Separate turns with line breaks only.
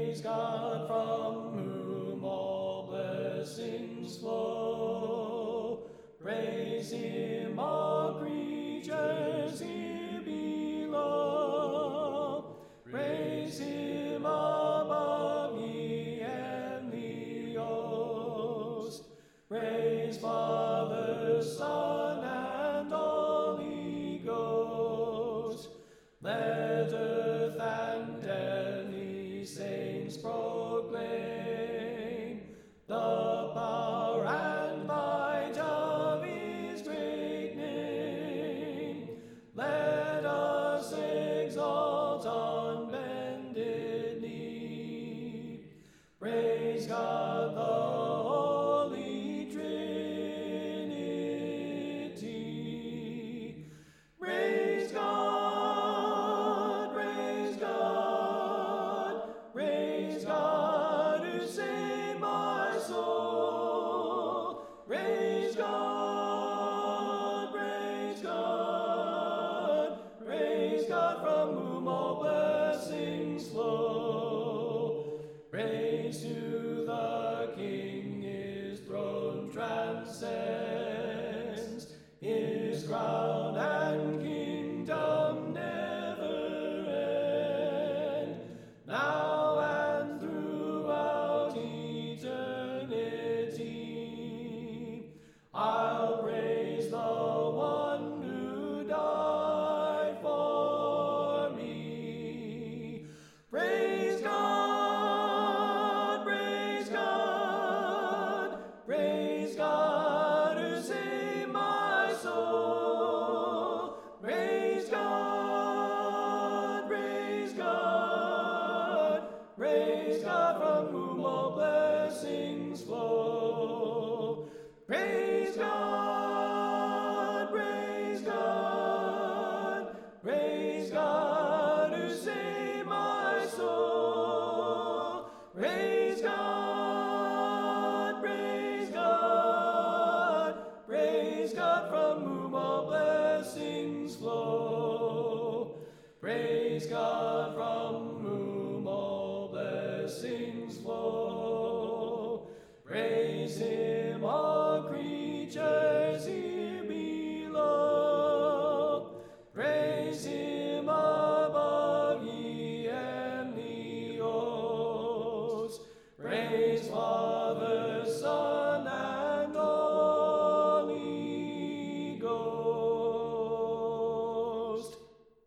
Praise God from whom all blessings flow. Praise him, all creatures here below. Praise him above, ye heavenly host. Praise Father, Son, and Holy Ghost. Let earth and heavenly saints proclaim the power and might of his great name. Let us exalt on bended knee. Praise God, the Holy Trinity. Praise God, praise God, praise God who saved my soul. Praise God, praise God, praise God from whom all blessings flow. Praise to the King, his throne transcends, his crown and kingdom never end. Now and throughout eternity, I'll praise the one who died for me. Praise God, praise God, praise God who saved my soul. Praise God, praise God, praise God from whom all blessings flow. Praise God, praise God, praise God who saved my soul. Praise God, praise God, praise God from whom all blessings flow. Praise God from whom all blessings flow. Praise him.